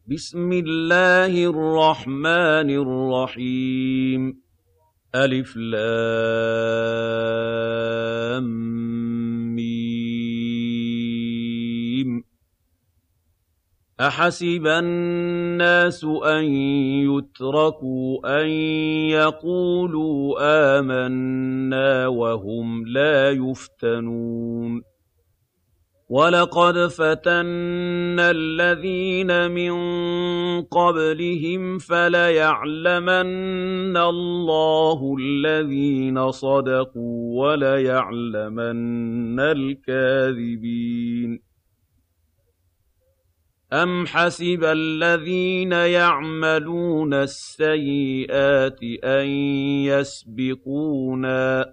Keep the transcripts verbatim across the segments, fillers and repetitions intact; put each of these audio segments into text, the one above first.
بسم الله الرحمن الرحيم ألف لام ميم أحسب الناس أن يتركوا أن يقولوا آمنا وهم لا يفتنون وَلَقَدْ فَتَنَّا الَّذِينَ مِن قَبْلِهِمْ فَلَيَعْلَمَنَّ اللَّهُ الَّذِينَ صَدَقُوا وَلَيَعْلَمَنَّ الْكَاذِبِينَ أَمْ حَسِبَ الَّذِينَ يَعْمَلُونَ السَّيِّئَاتِ أَن يَسْبِقُونَا ۚ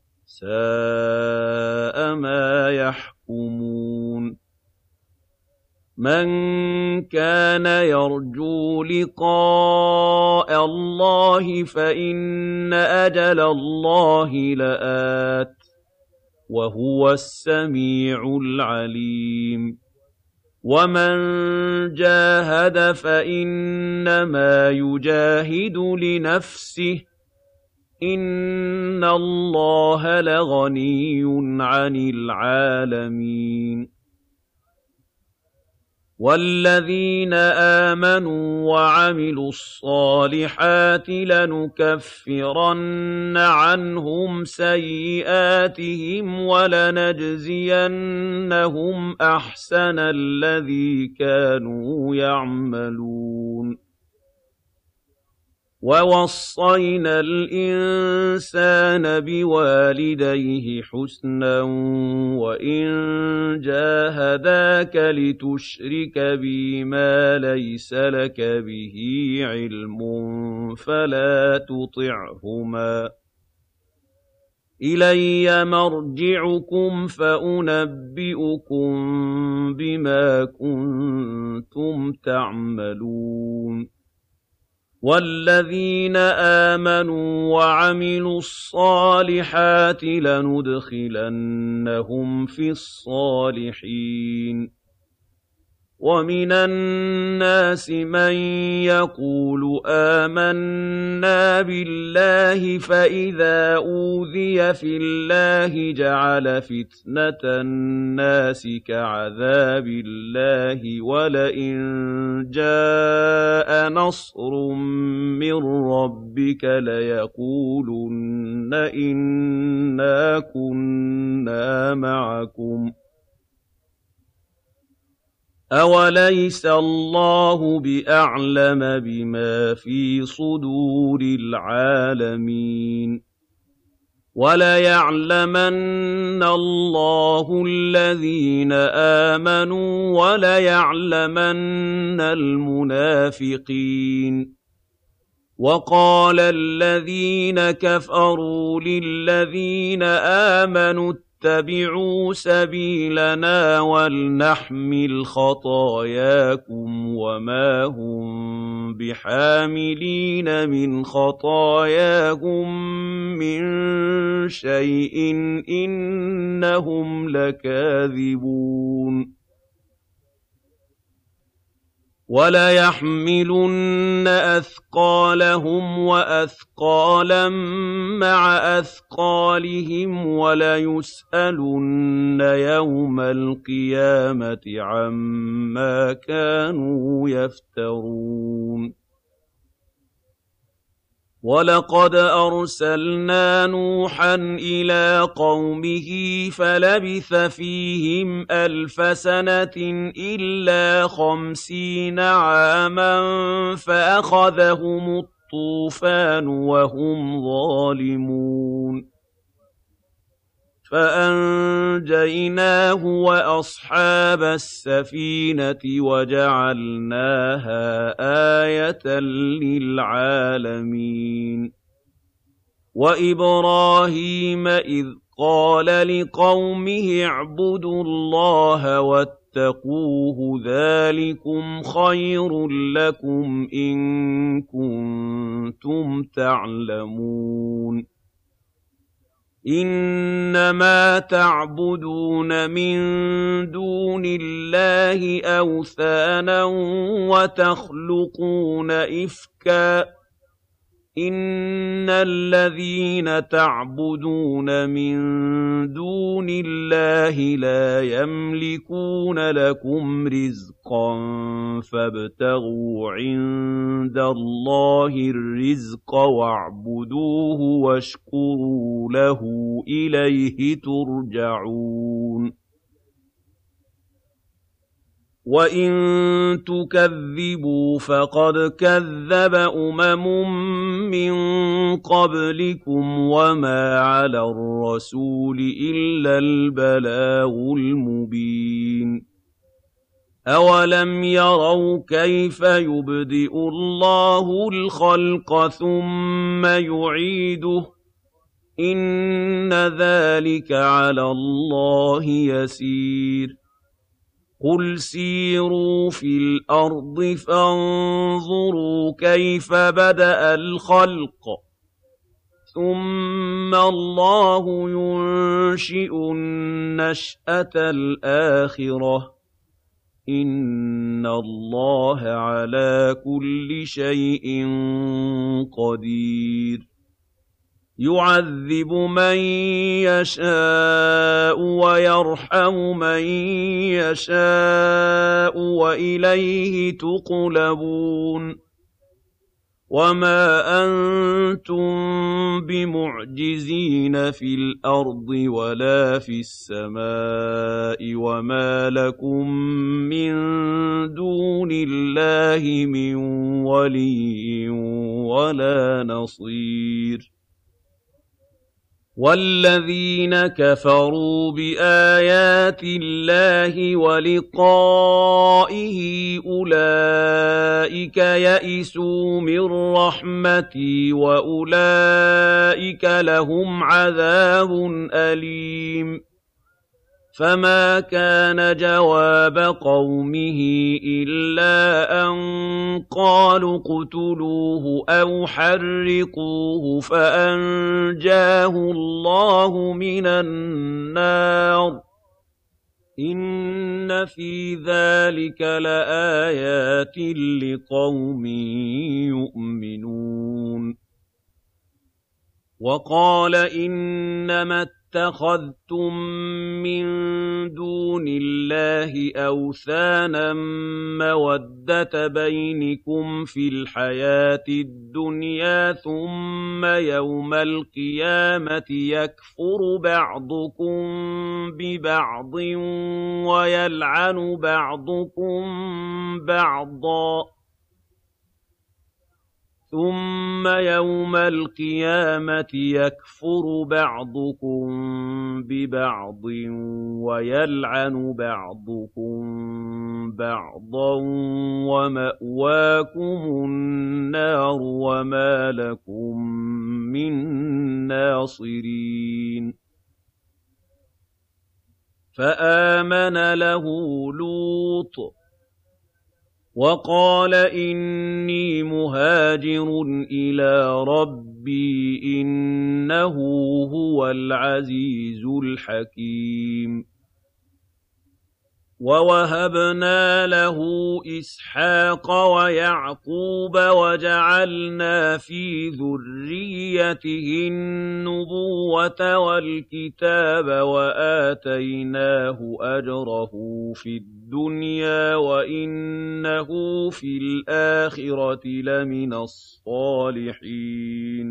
سَاءَ مَا يَحْكُمُونَ مَن كَانَ يَرْجُو لِقَاءَ اللَّهِ فَإِنَّ أَجَلَ اللَّهِ لَآتٍ ۚ وَهُوَ السَّمِيعُ الْعَلِيمُ وَمَن جَاهَدَ فَإِنَّمَا يُجَاهِدُ لِنَفْسِهِ ۚ إِنَّ اللَّهَ لَغَنِيٌّ عَنِ الْعَالَمِينَ وَالَّذِينَ آمَنُوا وَعَمِلُوا الصَّالِحَاتِ لَنُكَفِّرَنَّ عَنْهُمْ سَيِّئَاتِهِمْ وَلَنَجْزِيَنَّهُمْ أَحْسَنَ الَّذِي كَانُوا يَعْمَلُونَ وَوَصَّيْنَا الْإِنسَانَ بِوَالِدَيْهِ حُسْنًا وَإِن جَاهَدَاكَ لِتُشْرِكَ بِي مَا لَيْسَ لَكَ بِهِ عِلْمٌ فَلَا تُطِعْهُمَا ۚ إِلَيَّ مَرْجِعُكُمْ فَأُنَبِّئُكُم بِمَا كُنتُمْ تَعْمَلُونَ وَالَّذِينَ آمَنُوا وَعَمِلُوا الصَّالِحَاتِ لَنُدْخِلَنَّهُمْ فِي الصَّالِحِينَ وَمِنَ النَّاسِ مَن يَقُولُ آمَنَّا بِاللَّهِ فَإِذَا أُوذِيَ فِي اللَّهِ جَعَلَ فِتْنَةَ النَّاسِ كَعَذَابِ اللَّهِ وَلَئِن جَاءَ نَصْرٌ مِّن رَّبِّكَ لَيَقُولُنَّ إِنَّا كُنَّا مَعَكُمْ ۚ أَوَلَيْسَ اللَّهُ بِأَعْلَمَ بِمَا فِي صُدُورِ الْعَالَمِينَ وَلَيَعْلَمَنَّ اللَّهُ الَّذِينَ آمَنُوا وَلَيَعْلَمَنَّ الْمُنَافِقِينَ وَقَالَ الَّذِينَ كَفَرُوا لِلَّذِينَ آمَنُوا اتَّبِعُوا سَبِيلَنَا وَلْنَحْمِلْ خَطَايَاكُمْ وَمَا هُم بِحَامِلِينَ مِنْ خَطَايَاهُم مِّن شَيْءٍ إِنَّهُمْ لَكَاذِبُونَ وَلَيَحْمِلُنَّ أَثْقَالَهُمْ وَأَثْقَالًا مَّعَ أَثْقَالِهِمْ وَلَيُسْأَلُنَّ يَوْمَ الْقِيَامَةِ عَمَّا كَانُوا يَفْتَرُونَ وَلَقَدْ أَرْسَلْنَا نُوحًا إِلَىٰ قَوْمِهِ فَلَبِثَ فِيهِمْ أَلْفَ سَنَةٍ إِلَّا خَمْسِينَ عَامًا فَأَخَذَهُمُ الطُّوفَانُ وَهُمْ ظَالِمُونَ فَأَنجَيْنَاهُ وَأَصْحَابَ السَّفِينَةِ وَجَعَلْنَاهَا آيَةً لِّلْعَالَمِينَ وَإِبْرَاهِيمَ إِذْ قَالَ لِقَوْمِهِ اعْبُدُوا اللَّهَ وَاتَّقُوهُ ذَٰلِكُمْ خَيْرٌ لَّكُمْ إِن كُنتُمْ تَعْلَمُونَ إِنَّمَا تَعْبُدُونَ مِن دُونِ اللَّهِ أَوْثَانًا وَتَخْلُقُونَ إِفْكًا ۚ إِنَّ الَّذِينَ تَعْبُدُونَ مِن دُونِ اللَّهِ لَا يَمْلِكُونَ لَكُمْ رِزْقًا فَابْتَغُوا عِندَ اللَّهِ الرِّزْقَ وَاعْبُدُوهُ وَاشْكُرُوا لَهُ ۖ إِلَيْهِ تُرْجَعُونَ وَإِن تُكَذِّبُوا فَقَدْ كَذَّبَ أُمَمٌ مِّن قَبْلِكُمْ وَمَا عَلَى الرَّسُولِ إِلَّا الْبَلَاغُ الْمُبِينُ أَوَلَمْ يَرَوْا كَيْفَ يُبْدِئُ اللَّهُ الْخَلْقَ ثُمَّ يُعِيدُهُ ۚ إِنَّ ذَٰلِكَ عَلَى اللَّهِ يَسِيرٌ قُلْ سِيرُوا فِي الْأَرْضِ فَانظُرُوا كَيْفَ بَدَأَ الْخَلْقَ ثُمَّ اللَّهُ يُنشِئُ النَّشْأَةَ الْآخِرَةَ ۚ إِنَّ اللَّهَ عَلَىٰ كُلِّ شَيْءٍ قَدِيرٌ يُعَذِّبُ مَن يَشَاءُ وَيَرْحَمُ مَن يَشَاءُ وَإِلَيْهِ تُقْلَبُونَ وَمَا أَنتُم بِمُعْجِزِينَ فِي الْأَرْضِ وَلَا فِي السَّمَاءِ وَمَا لَكُم مِّن دُونِ اللَّهِ مِن وَلِيٍّ وَلَا نَصِيرٍ وَالَّذِينَ كَفَرُوا بِآيَاتِ اللَّهِ وَلِقَائِهِ أُولَٰئِكَ يَئِسُوا مِن رَّحْمَتِي وَأُولَٰئِكَ لَهُمْ عَذَابٌ أَلِيمٌ فَمَا كَانَ جَوَابَ قَوْمِهِ إِلَّا أَن قَالُوا اقْتُلُوهُ أَوْ حَرِّقُوهُ فَأَنجَاهُ اللَّهُ مِنَ النَّارِ ۚ إِنَّ فِي ذَٰلِكَ لَآيَاتٍ لِّقَوْمٍ يُؤْمِنُونَ وَقَالَ إِنَّمَا اتَّخَذْتُم مِّن دُونِ اللَّهِ أَوْثَانًا مَّوَدَّةَ بَيْنِكُمْ فِي الْحَيَاةِ الدُّنْيَا ثُمَّ يَوْمَ الْقِيَامَةِ يَكْفُرُ بَعْضُكُم بِبَعْضٍ وَيَلْعَنُ بَعْضُكُم بَعْضًا ثُمَّ يَوْمَ الْقِيَامَةِ يَكْفُرُ بَعْضُكُم بِبَعْضٍ وَيَلْعَنُ بَعْضُكُم بَعْضًا وَمَأْوَاكُمُ النَّارُ وَمَا لَكُم مِّن نَّاصِرِينَ فَآمَنَ لَهُ لُوطٌ وَقَالَ إِنِّي مُهَاجِرٌ إِلَىٰ رَبِّي إِنَّهُ هُوَ الْعَزِيزُ الْحَكِيمُ وَوَهَبْنَا لَهُ إِسْحَاقَ وَيَعْقُوبَ وَجَعَلْنَا فِي ذُرِّيَّتِهِ النُّبُوَّةَ وَالْكِتَابَ وَآتَيْنَاهُ أَجْرَهُ فِي الدُّنْيَا وَإِنَّهُ فِي الْآخِرَةِ لَمِنَ الصَّالِحِينَ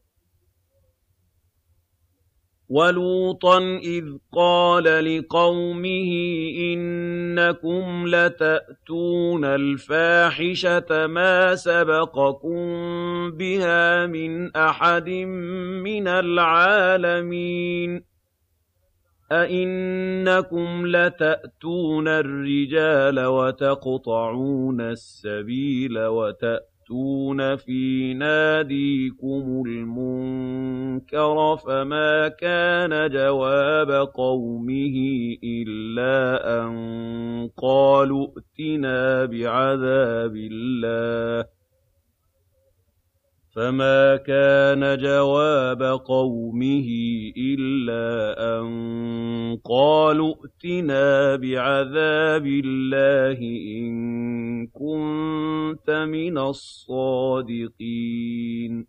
وَلُوطًا إِذْ قَالَ لِقَوْمِهِ إِنَّكُمْ لَتَأْتُونَ الْفَاحِشَةَ مَا سَبَقَكُم بِهَا مِنْ أَحَدٍ مِّنَ الْعَالَمِينَ أَئِنَّكُمْ لَتَأْتُونَ الرِّجَالَ وَتَقْطَعُونَ السَّبِيلَ وَتَأْتُونَ فِي نَادِيكُمُ الْمُنكَرَ فَمَا كَانَ جَوَابَ قَوْمِهِ إِلَّا أَن قَالُوا ائْتِنَا بِعَذَابِ اللَّهِ فما كان جواب قومه إلا أن قالوا ائتنا بعذاب الله إن كنت من الصادقين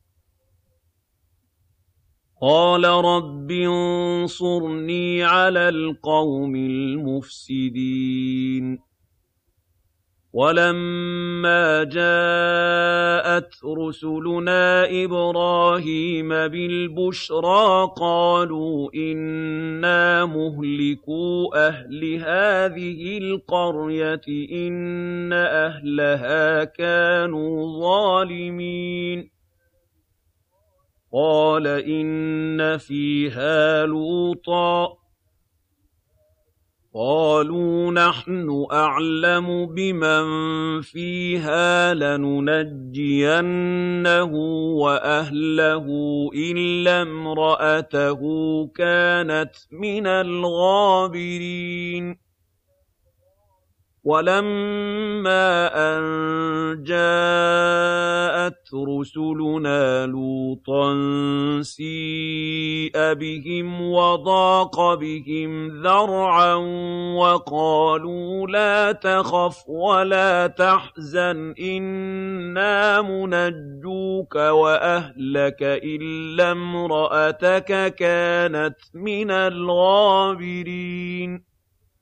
قال رب انصرني على القوم المفسدين ولما جاءت رسلنا إبراهيم بالبشرى قالوا إنا مهلكو أهل هذه القرية إن أهلها كانوا ظالمين قال إن فيها لوطا قالوا نحن أعلم بمن فيها لننجينه وأهله إلا امرأته كانت من الغابرين ولما أن جاءت رسلنا لوطا سيء بهم وضاق بهم ذرعا وقالوا لا تخف ولا تحزن إنا منجوك وأهلك إلا امرأتك كانت من الغابرين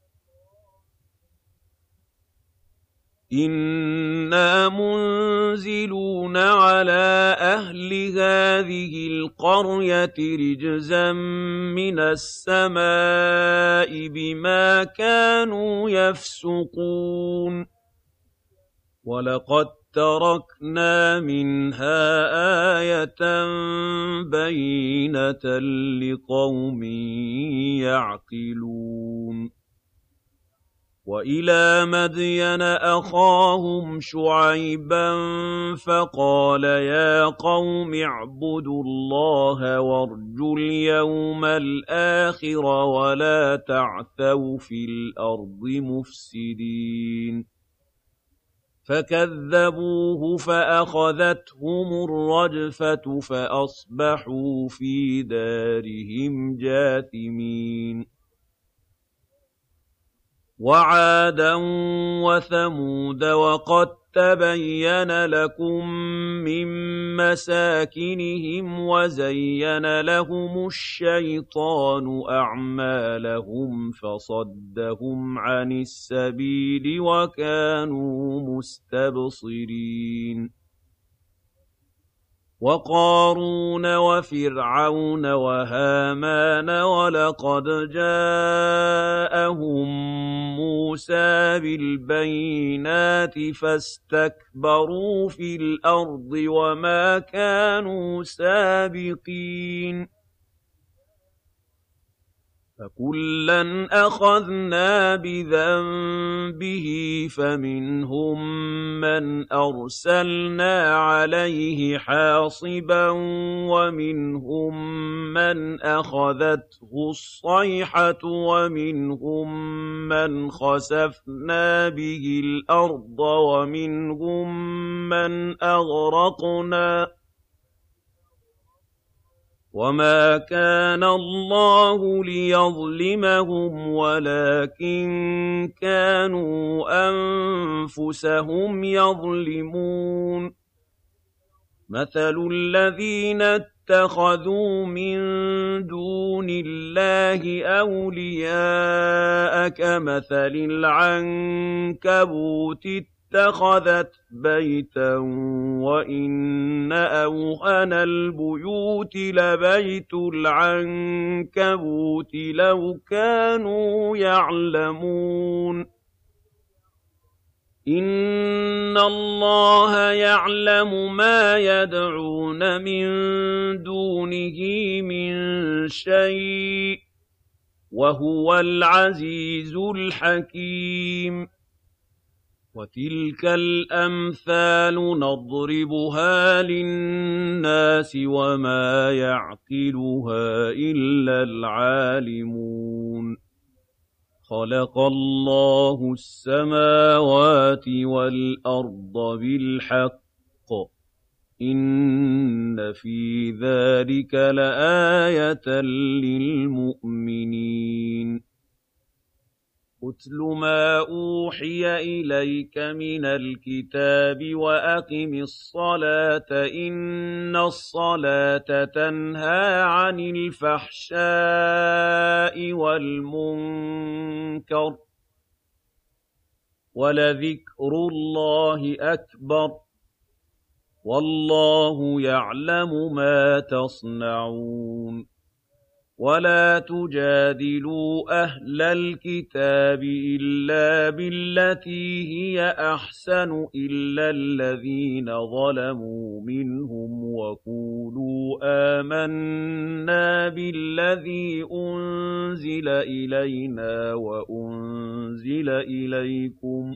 إنا منزلون على أهل هذه القرية رجزا من السماء بما كانوا يفسقون ولقد تركنا منها آية بينة لقوم يعقلون وإلى مدين أخاهم شعيبا فقال يا قوم اعبدوا الله وارجوا اليوم الآخر ولا تعثوا في الأرض مفسدين فكذبوه فأخذتهم الرجفة فأصبحوا في دارهم جاثمين وعادا وثمود وقد تبين لكم من مساكنهم وزين لهم الشيطان أعمالهم فصدهم عن السبيل وكانوا مستبصرين وقارون وفرعون وهامان ولقد جاءهم موسى بالبينات فاستكبروا في الأرض وما كانوا سابقين فكلا أخذنا بذنبه فمنهم من أرسلنا عليه حاصبا ومنهم من أخذته الصيحة ومنهم من خسفنا به الأرض ومنهم من أغرقنا وما كان الله ليظلمهم ولكن كانوا أنفسهم يظلمون مثل الذين اتخذوا من دون الله أولياء كمثل العنكبوت اتخذت بيتا وإن أوهن البيوت لبيت العنكبوت لو كانوا يعلمون إن الله يعلم ما يدعون من دونه من شيء وهو العزيز الحكيم وتلك الأمثال نضربها للناس وما يعقلها إلا العالمون خلق الله السماوات والأرض بالحق إِنَّ فِي ذَلِكَ لَآيَةً لِّلْمُؤْمِنِينَ أُتْلُ مَا أُوحِيَ إِلَيْكَ مِنَ الْكِتَابِ وَأَقِمِ الصَّلَاةَ ۖ إِنَّ الصَّلَاةَ تَنْهَىٰ عَنِ الْفَحْشَاءِ وَالْمُنكَرِ ۚ وَلَذِكْرُ اللَّهِ أَكْبَرُ ۗ وَاللَّهُ يَعْلَمُ مَا تَصْنَعُونَ وَلَا تُجَادِلُوا أَهْلَ الْكِتَابِ إِلَّا بِالَّتِي هِيَ أَحْسَنُ إِلَّا الَّذِينَ ظَلَمُوا مِنْهُمْ وَقُولُوا آمَنَّا بِالَّذِي أُنزِلَ إِلَيْنَا وَأُنزِلَ إِلَيْكُمْ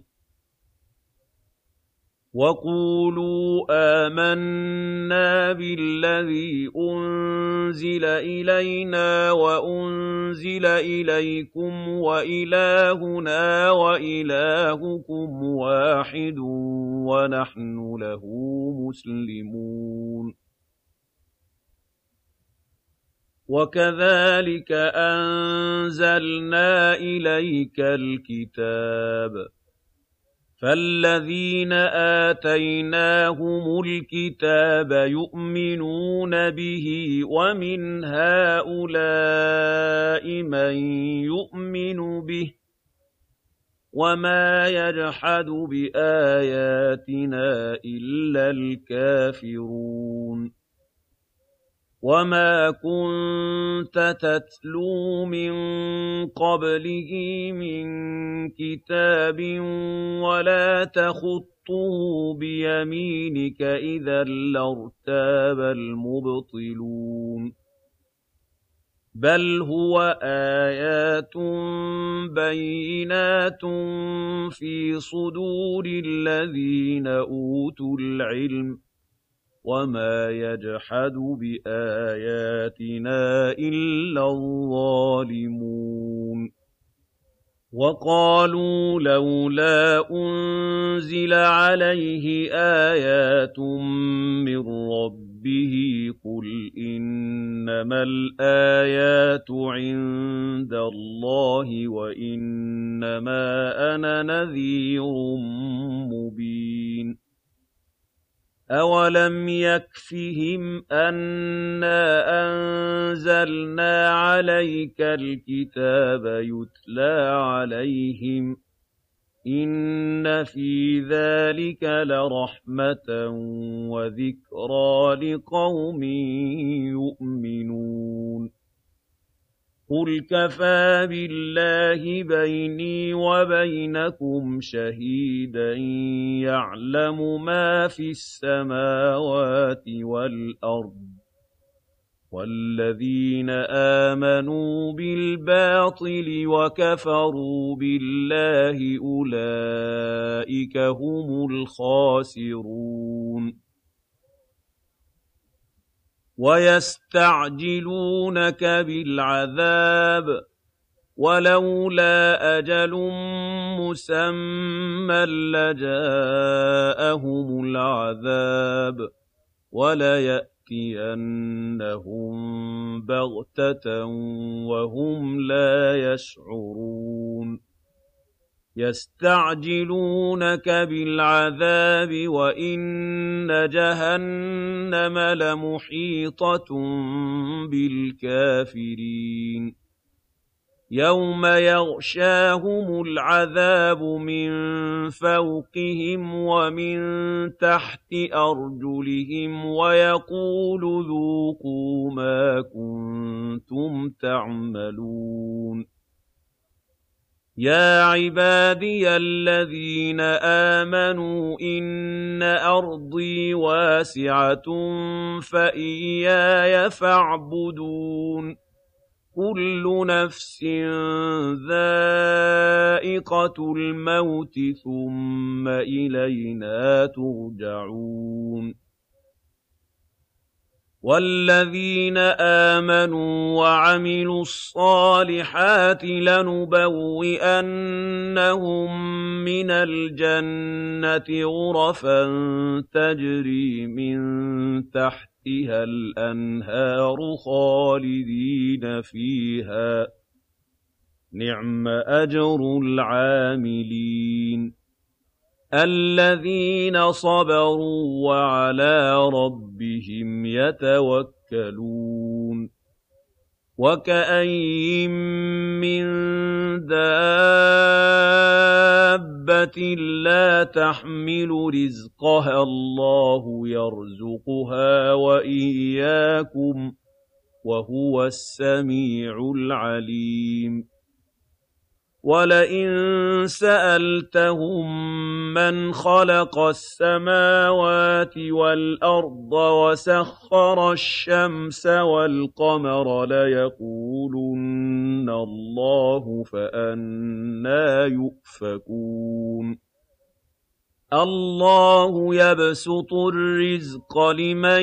وَقُولُوا آمَنَّا بِالَّذِي أُنزِلَ إِلَيْنَا وَأُنزِلَ إِلَيْكُمْ وَإِلَٰهُنَا وَإِلَٰهُكُمْ وَاحِدٌ وَنَحْنُ لَهُ مُسْلِمُونَ وَكَذَٰلِكَ أَنزَلْنَا إِلَيْكَ الْكِتَابَ فَالَّذِينَ آتَيْنَاهُمُ الْكِتَابَ يُؤْمِنُونَ بِهِ وَمِنْ هَٰؤُلَاءِ مَن يُؤْمِنُ بِهِ ۚ وَمَا يَجْحَدُ بِآيَاتِنَا إِلَّا الْكَافِرُونَ وَمَا كُنتَ تَتْلُو مِن قَبْلِهِ مِن كِتَابٍ وَلَا تَخُطُّهُ بِيَمِينِكَ إِذًا لَّارْتَابَ الْمُبْطِلُونَ بَلْ هُوَ آيَاتٌ بَيِّنَاتٌ فِي صُدُورِ الَّذِينَ أُوتُوا الْعِلْمَ ۚ وَمَا يَجْحَدُ بِآيَاتِنَا إِلَّا الظَّالِمُونَ وَقَالُوا لَوْلَا أُنزِلَ عَلَيْهِ آيَاتٌ مِّن رَّبِّهِ ۖ قُلْ إِنَّمَا الْآيَاتُ عِندَ اللَّهِ وَإِنَّمَا أَنَا نَذِيرٌ مُّبِينٌ أَوَلَمْ يَكْفِهِمْ أَنَّا أَنزَلْنَا عَلَيْكَ الْكِتَابَ يُتْلَىٰ عَلَيْهِمْ ۚ إِنَّ فِي ذَٰلِكَ لَرَحْمَةً وَذِكْرَىٰ لِقَوْمٍ يُؤْمِنُونَ قُلْ كَفَىٰ بِاللَّهِ بَيْنِي وَبَيْنَكُمْ شَهِيدًا يَعْلَمُ مَا فِي السَّمَاوَاتِ وَالْأَرْضِ ۗ وَالَّذِينَ آمَنُوا بِالْبَاطِلِ وَكَفَرُوا بِاللَّهِ أُولَٰئِكَ هُمُ الْخَاسِرُونَ وَيَسْتَعْجِلُونَكَ بِالْعَذَابِ ۚ وَلَوْلَا أَجَلٌ مُّسَمًّى لَّجَاءَهُمُ الْعَذَابُ وَلَيَأْتِيَنَّهُم بَغْتَةً وَهُمْ لَا يَشْعُرُونَ يَسْتَعْجِلُونَكَ بِالْعَذَابِ وَإِنَّ جَهَنَّمَ لَمُحِيطَةٌ بِالْكَافِرِينَ يَوْمَ يَغْشَاهُمُ الْعَذَابُ مِن فَوْقِهِمْ وَمِن تَحْتِ أَرْجُلِهِمْ وَيَقُولُ ذُوقُوا مَا كُنتُمْ تَعْمَلُونَ يَا عِبَادِيَ الَّذِينَ آمَنُوا إِنَّ أَرْضِي وَاسِعَةٌ فَإِيَّايَ فَاعْبُدُونِ كُلُّ نَفْسٍ ذَائِقَةُ الْمَوْتِ ثُمَّ إِلَيْنَا تُرْجَعُونَ وَالَّذِينَ آمَنُوا وَعَمِلُوا الصَّالِحَاتِ لَنُبَوِّئَنَّهُم مِّنَ الْجَنَّةِ غُرَفًا تَجْرِي مِن تَحْتِهَا الْأَنْهَارُ خَالِدِينَ فِيهَا ۚ نِعْمَ أَجْرُ الْعَامِلِينَ الَّذِينَ صَبَرُوا وَعَلَىٰ رَبِّهِمْ يَتَوَكَّلُونَ وَكَأَيِّن مِّن دَابَّةٍ لَّا تَحْمِلُ رِزْقَهَا اللَّهُ يَرْزُقُهَا وَإِيَّاكُمْ ۚ وَهُوَ السَّمِيعُ الْعَلِيمُ وَلَئِن سَأَلْتَهُم مَّنْ خَلَقَ السَّمَاوَاتِ وَالْأَرْضَ وَسَخَّرَ الشَّمْسَ وَالْقَمَرَ لَيَقُولُنَّ اللَّهُ ۖ فَأَنَّىٰ يُؤْفَكُونَ اللَّهُ يَبْسُطُ الرِّزْقَ لِمَن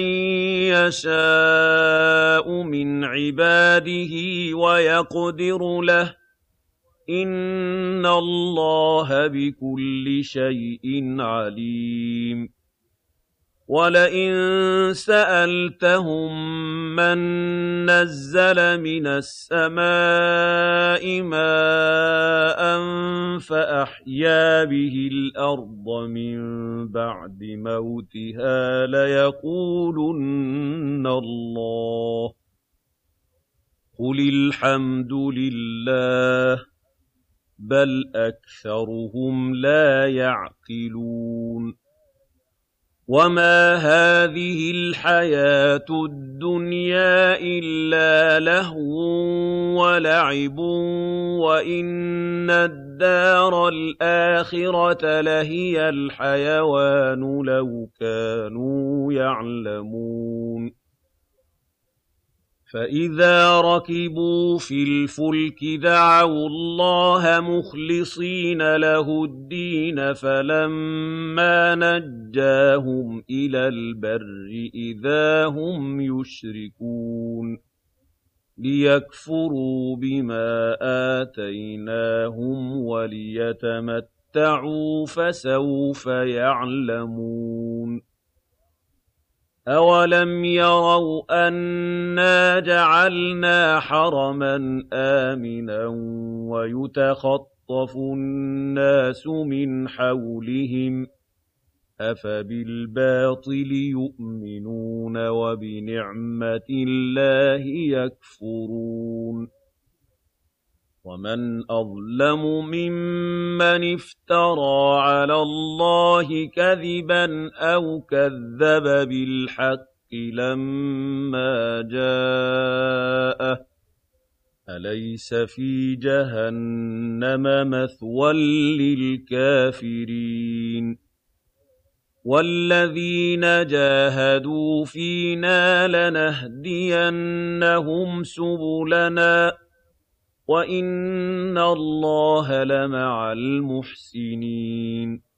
يَشَاءُ مِنْ عِبَادِهِ وَيَقْدِرُ لَهُ ۚ إِنَّ اللَّهَ بِكُلِّ شَيْءٍ عَلِيمٌ وَلَئِن سَأَلْتَهُم مَّن نَّزَّلَ مِنَ السَّمَاءِ مَاءً فَأَحْيَا بِهِ الْأَرْضَ مِن بَعْدِ مَوْتِهَا لَيَقُولُنَّ اللَّهُ ۚ قُلِ الْحَمْدُ لِلَّهِ ۚ بَلْ أَكْثَرُهُمْ لَا يَعْقِلُونَ وَمَا هَٰذِهِ الْحَيَاةُ الدُّنْيَا إِلَّا لَهْوٌ وَلَعِبٌ وَإِنَّ الدَّارَ الْآخِرَةَ لَهِيَ الْحَيَوَانُ لَوْ كَانُوا يَعْلَمُونَ فَإِذَا رَكِبُوا فِي الْفُلْكِ دَعَوُا اللَّهَ مُخْلِصِينَ لَهُ الدِّينَ فَلَمَّا نَجَّاهُمْ إِلَى الْبَرِّ إِذَا هُمْ يُشْرِكُونَ لِيَكْفُرُوا بِمَا آتَيْنَاهُمْ وَلِيَتَمَتَّعُوا فَسَوْفَ يَعْلَمُونَ أَوَلَمْ يَرَوْا أَنَّا جَعَلْنَا حَرَمًا آمِنًا وَيُتَخَطَّفُ النَّاسُ مِنْ حَوْلِهِمْ ۚ أَفَبِالْبَاطِلِ يُؤْمِنُونَ وَبِنِعْمَةِ اللَّهِ يَكْفُرُونَ وَمَنْ أَظْلَمُ مِمَّنِ افْتَرَىٰ عَلَى اللَّهِ كَذِبًا أَوْ كَذَّبَ بِالْحَقِّ لَمَّا جَاءَهُ ۚ أَلَيْسَ فِي جَهَنَّمَ مَثْوًى لِّلْكَافِرِينَ وَالَّذِينَ جَاهَدُوا فِينَا لَنَهْدِيَنَّهُمْ سُبُلَنَا ۚ وَإِنَّ اللَّهَ لَمَعَ الْمُحْسِنِينَ